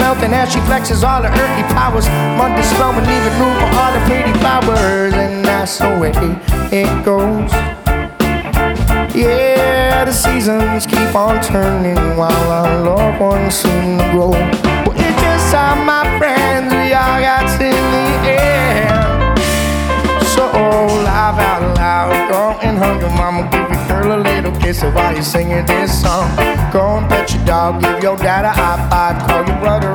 melting as she flexes all her earthly powers. Mondays flowing, leaving room for all the pretty flowers. And that's the way it goes. Yeah, the seasons keep on turning while our loved ones seem to grow. Well, it's just how, my friends, we all got in the air. So laugh out loud, go and hug your mama, give your girl a little kiss while you're singing this song. Go and pet your dog, give your dad a high five, call your brother